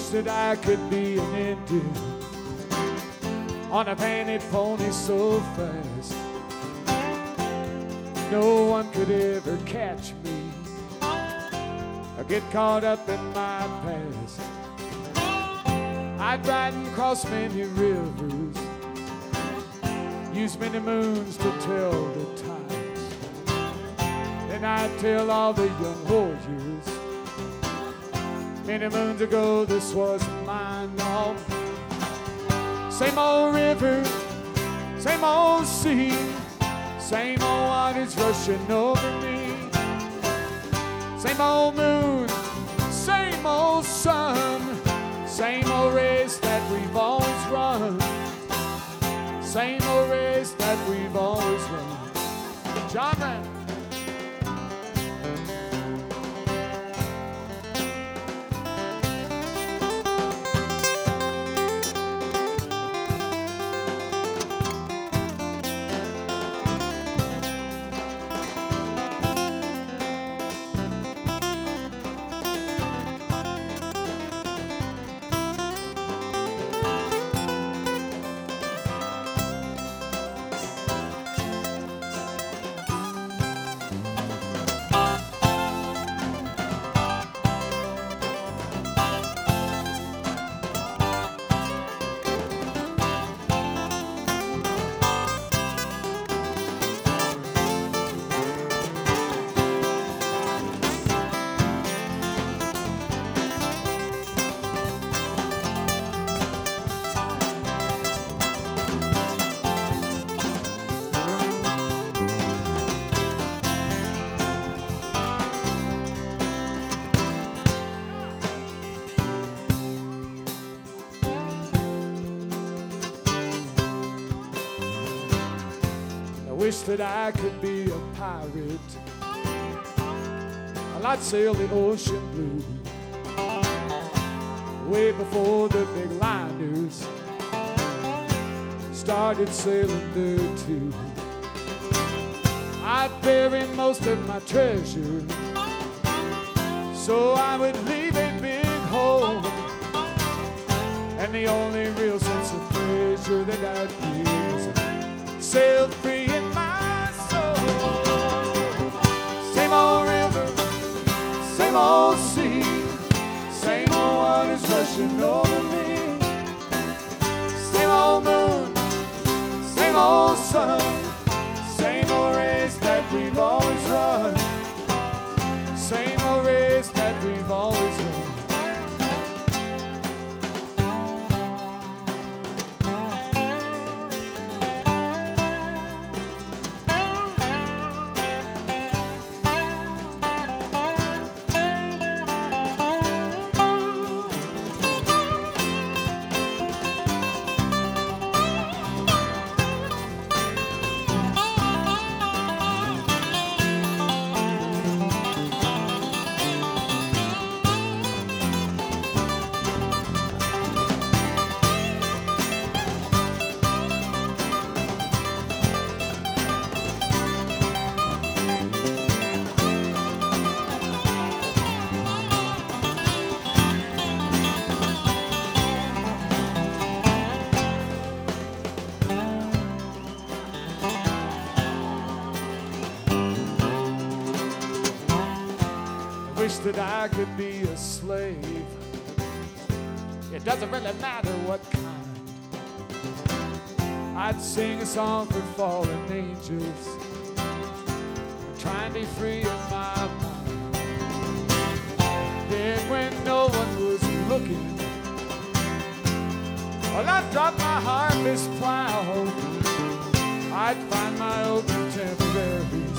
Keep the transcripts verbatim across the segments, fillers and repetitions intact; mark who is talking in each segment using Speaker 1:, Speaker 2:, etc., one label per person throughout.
Speaker 1: that I could be an Indian on a painted pony so fast. No one could ever catch me or get caught up in my past. I'd ride and cross many rivers, use many moons to tell the times. Then I'd tell all the young warriors, many moons ago this was mine. Oh, same old river, same old sea, same old waters rushing over me. Same old moon, same old sun, same old race that we've always run. Same old race that we've always run. John Rand. Wish that I could be a pirate. Well, I'd sail the ocean blue way before the big liners started sailing there too. I'd bury most of my treasure so I would leave a big hole, and the only real sense of pleasure that I'd feel is sail free in my soul. Same old river, same old sea, same old waters rushing over me. Same old moon, same old sun, same old race that we've always run. Same old race that we've always run. Wish that I could be a slave. It doesn't really matter what kind. I'd sing a song for fallen angels, trying to be free of my mind. Then when no one was looking, well, I'd drop my harvest plow. I'd find my old contemporaries,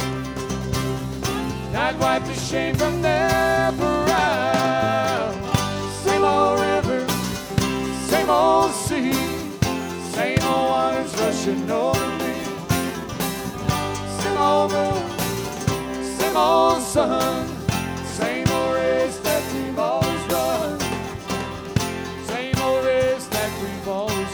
Speaker 1: I'd wipe the shame from their brow. Same old river, same old sea, same old waters rushing over me. Same old moon, same old sun, same old race that we've always run. Same old race that we've always run.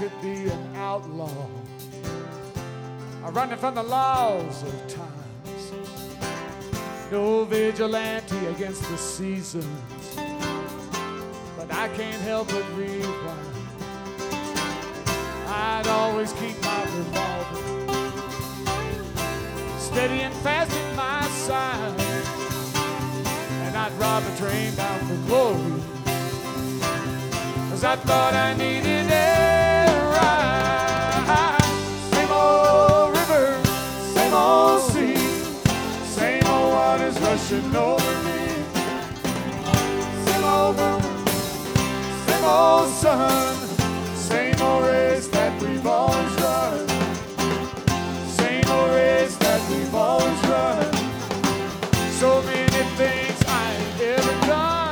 Speaker 1: to be an outlaw, running from the laws of times. No vigilante against the seasons, but I can't help but rewind. I'd always keep my revolver steady and fast at my side, and I'd rob a train bound for glory, 'cause I thought I needed a ride. Same old river, same old sea, same old waters rushing over me. Same old moon, same old sun, same old race that we've always run. Same old race that we've always run. So many things I ain't ever done.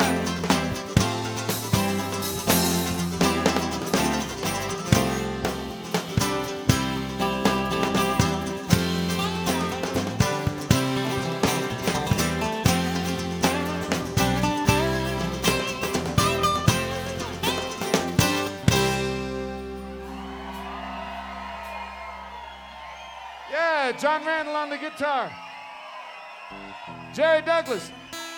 Speaker 1: Yeah, John Randall on the guitar. Jerry Douglas.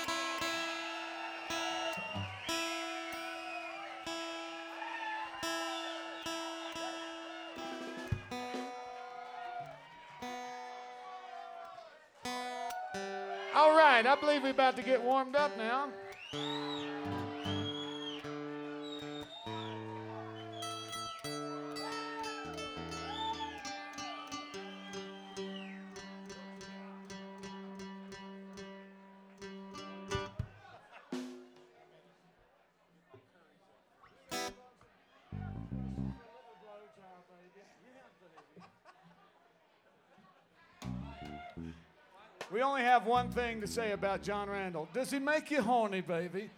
Speaker 1: All right, I believe we're about to get warmed up now. We only have one thing to say about John Randall. Does he make you horny, baby?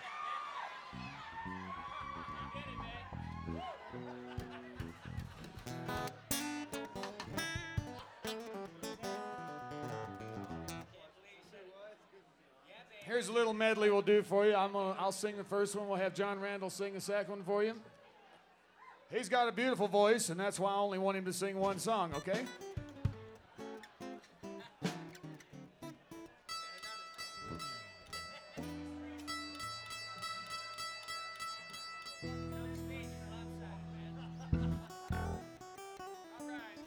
Speaker 1: Here's a little medley we'll do for you. I'm gonna, I'll sing the first one. We'll have John Randall sing the second one for you. He's got a beautiful voice, and that's why I only want him to sing one song, okay?